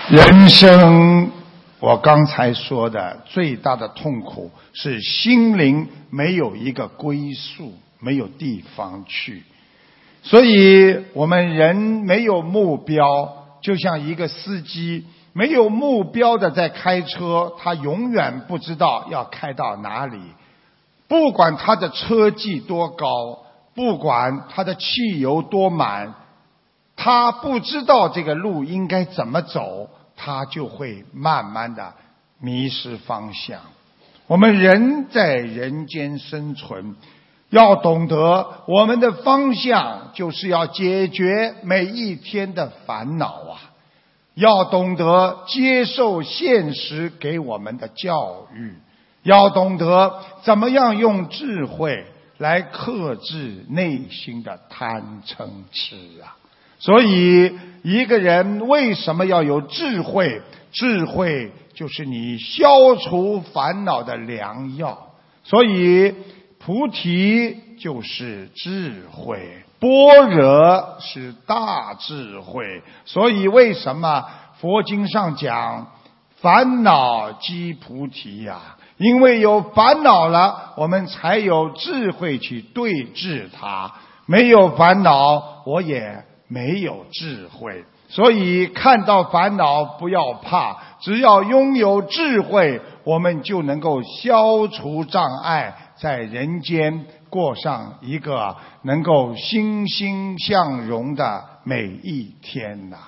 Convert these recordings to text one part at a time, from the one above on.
人生，我刚才说的最大的痛苦是心灵没有一个归宿，没有地方去。所以我们人没有目标，就像一个司机没有目标的在开车，他永远不知道要开到哪里。不管他的车技多高，不管他的汽油多满，他不知道这个路应该怎么走，他就会慢慢的迷失方向。我们人在人间生存，要懂得我们的方向就是要解决每一天的烦恼啊，要懂得接受现实给我们的教育，要懂得怎么样用智慧来克制内心的贪嗔痴啊。所以一个人为什么要有智慧？智慧就是你消除烦恼的良药。所以菩提就是智慧，般若是大智慧。所以为什么佛经上讲烦恼即菩提呀？因为有烦恼了，我们才有智慧去对治它。没有烦恼，我也没有智慧。所以看到烦恼不要怕，只要拥有智慧，我们就能够消除障碍，在人间过上一个能够欣欣向荣的每一天呐。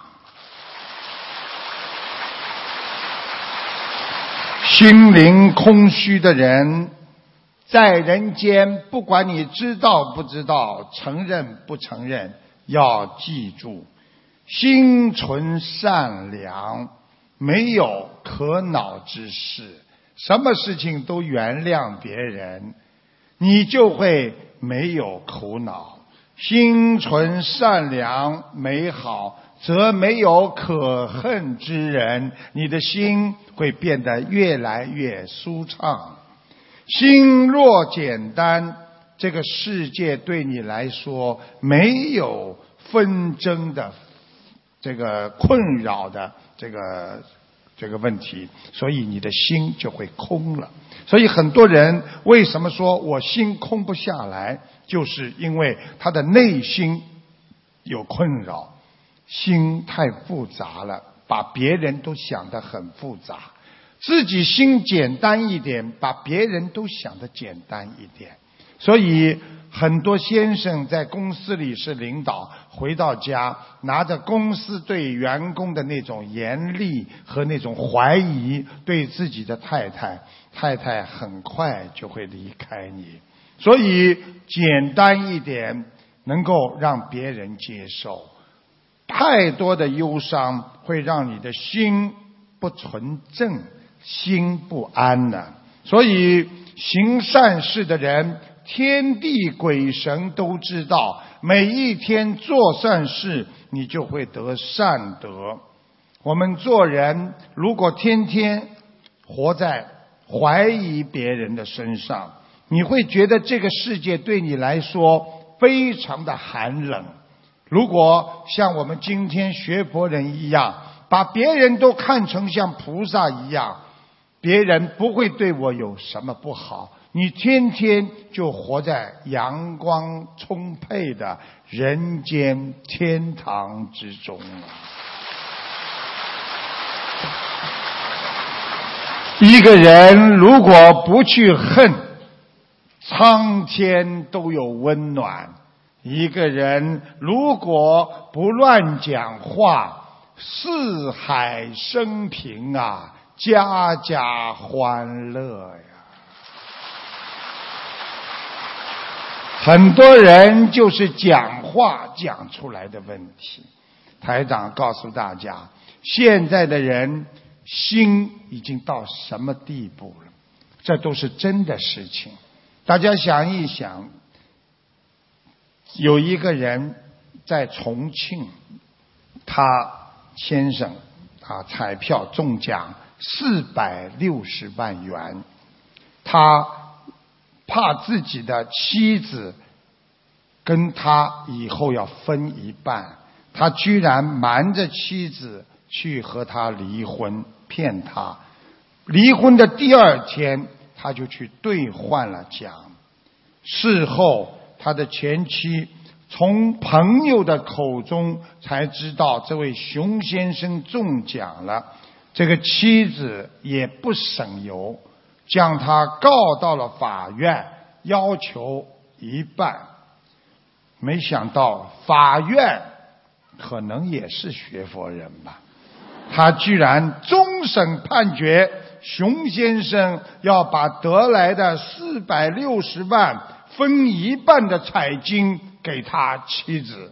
心灵空虚的人在人间，不管你知道不知道，承认不承认，要记住，心存善良，没有可恼之事，什么事情都原谅别人，你就会没有苦恼。心存善良美好，则没有可恨之人，你的心会变得越来越舒畅。心若简单，这个世界对你来说没有纷争的这个困扰的这个问题，所以你的心就会空了。所以很多人为什么说我心空不下来，就是因为他的内心有困扰，心太复杂了，把别人都想得很复杂，自己心简单一点，把别人都想得简单一点。所以很多先生在公司里是领导，回到家拿着公司对员工的那种严厉和那种怀疑，对自己的太太很快就会离开你。所以简单一点能够让别人接受，太多的忧伤会让你的心不纯正，心不安呢。所以行善事的人，天地鬼神都知道，每一天做善事，你就会得善德。我们做人如果天天活在怀疑别人的身上，你会觉得这个世界对你来说非常的寒冷。如果像我们今天学佛人一样，把别人都看成像菩萨一样，别人不会对我有什么不好，你天天就活在阳光充沛的人间天堂之中了。一个人如果不去恨，苍天都有温暖；一个人如果不乱讲话，四海升平啊，家家欢乐呀。很多人就是讲话讲出来的问题。台长告诉大家，现在的人心已经到什么地步了，这都是真的事情。大家想一想，有一个人在重庆，他先生彩票中奖460万元，他怕自己的妻子跟他以后要分一半，他居然瞒着妻子去和他离婚，骗他。离婚的第二天，他就去兑换了奖。事后，他的前妻从朋友的口中才知道这位熊先生中奖了。这个妻子也不省油，将他告到了法院，要求一半。没想到法院可能也是学佛人吧，他居然终审判决熊先生要把得来的460万分一半的彩金给他妻子。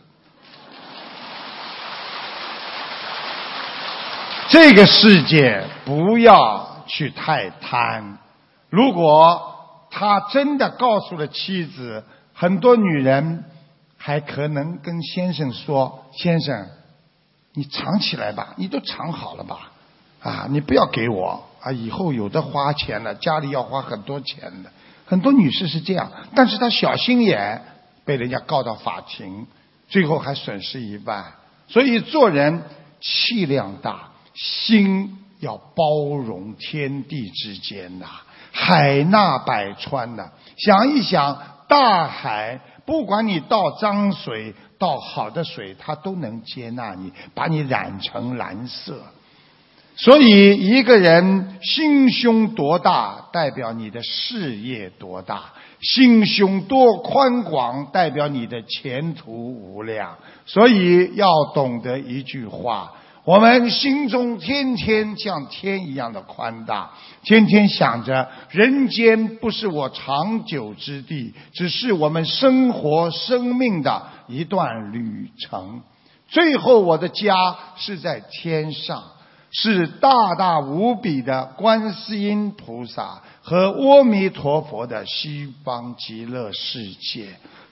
这个世界不要去太贪。如果他真的告诉了妻子，很多女人还可能跟先生说，先生你藏起来吧，你都藏好了吧，你不要给我以后有的花钱了，家里要花很多钱的。很多女士是这样，但是她小心眼，被人家告到法庭，最后还损失一半。所以做人气量大，心要包容天地之间海纳百川想一想，大海不管你倒脏水倒好的水，它都能接纳你，把你染成蓝色。所以一个人心胸多大，代表你的事业多大；心胸多宽广，代表你的前途无量。所以要懂得一句话，我们心中天天像天一样的宽大，天天想着人间不是我长久之地，只是我们生活生命的一段旅程。最后我的家是在天上，是大大无比的观世音菩萨和阿弥陀佛的西方极乐世界。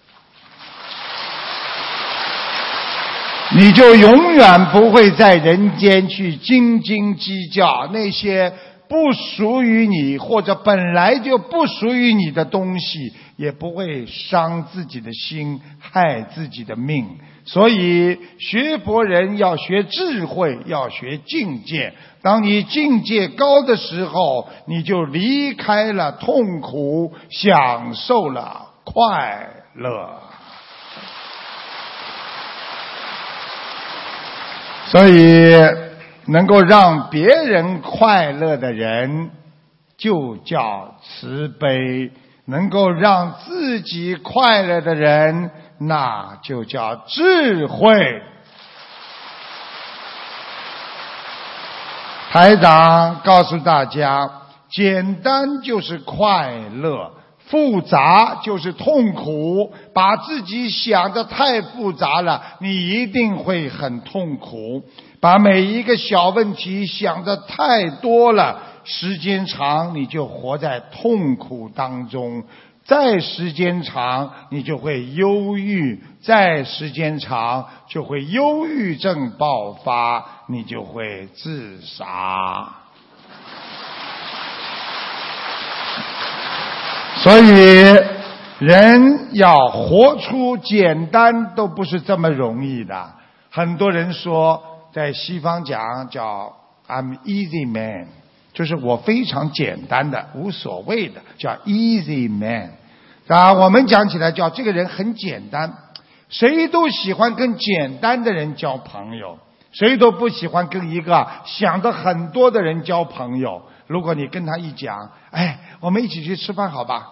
你就永远不会在人间去斤斤计较那些不属于你或者本来就不属于你的东西，也不会伤自己的心，害自己的命。所以学佛人要学智慧，要学境界。当你境界高的时候，你就离开了痛苦，享受了快乐。所以能够让别人快乐的人就叫慈悲，能够让自己快乐的人那就叫智慧。台长告诉大家，简单就是快乐，复杂就是痛苦。把自己想得太复杂了，你一定会很痛苦。把每一个小问题想得太多了，时间长你就活在痛苦当中，再时间长你就会忧郁，再时间长就会忧郁症爆发，你就会自杀。所以人要活出简单都不是这么容易的。很多人说，在西方讲叫 I'm easy man， 就是我非常简单的，无所谓的，叫 easy man。我们讲起来叫这个人很简单。谁都喜欢跟简单的人交朋友，谁都不喜欢跟一个想得很多的人交朋友。如果你跟他一讲，我们一起去吃饭好吧？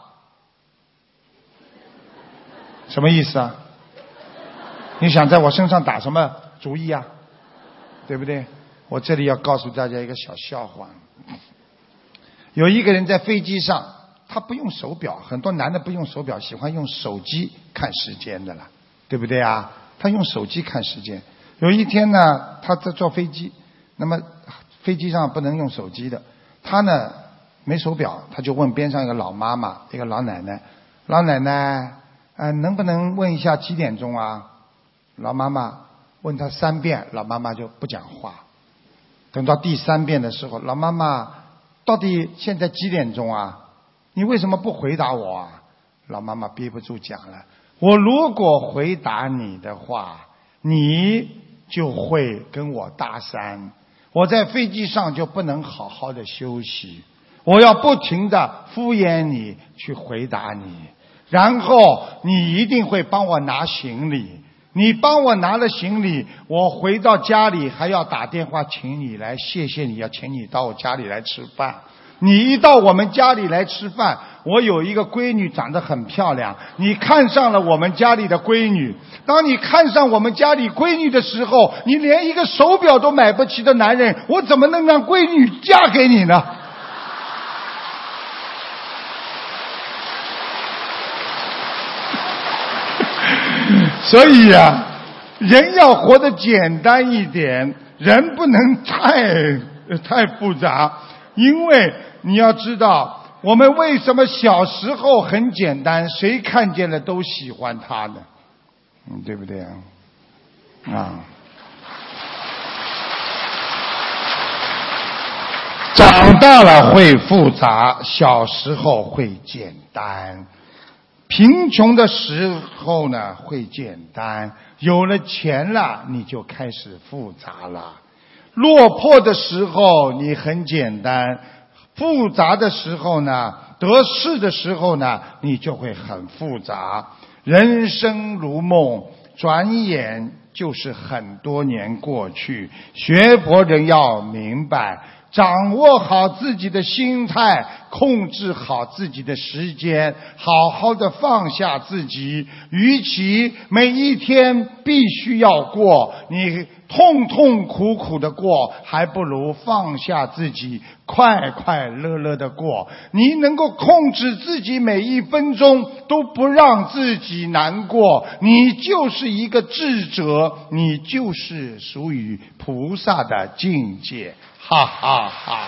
什么意思啊？你想在我身上打什么主意啊？对不对？我这里要告诉大家一个小笑话。有一个人在飞机上，他不用手表，很多男的不用手表，喜欢用手机看时间的了，对不对啊？他用手机看时间。有一天呢，他在坐飞机，那么飞机上不能用手机的，他呢没手表，他就问边上一个老妈妈，一个老奶奶，老奶奶能不能问一下几点钟啊？老妈妈问他3遍，老妈妈就不讲话。等到第3遍的时候，老妈妈，到底现在几点钟啊？你为什么不回答我啊？老妈妈憋不住讲了，我如果回答你的话，你就会跟我搭讪， 我在飞机上就不能好好的休息，我要不停的敷衍你，去回答你，然后你一定会帮我拿行李。你帮我拿了行李，我回到家里还要打电话请你来，谢谢你，要请你到我家里来吃饭。你一到我们家里来吃饭，我有一个闺女长得很漂亮，你看上了我们家里的闺女。当你看上我们家里闺女的时候，你连一个手表都买不起的男人，我怎么能让闺女嫁给你呢？所以啊，人要活得简单一点，人不能太复杂。因为你要知道，我们为什么小时候很简单，谁看见了都喜欢他呢？对不对啊？长大了会复杂，小时候会简单。贫穷的时候呢会简单，有了钱了你就开始复杂了。落魄的时候你很简单，复杂的时候呢，得势的时候呢，你就会很复杂。人生如梦，转眼就是很多年过去。学佛人要明白，掌握好自己的心态，控制好自己的时间，好好的放下自己。与其每一天必须要过，你痛痛苦苦的过，还不如放下自己，快快乐乐的过。你能够控制自己每一分钟，都不让自己难过，你就是一个智者，你就是属于菩萨的境界。哈哈哈。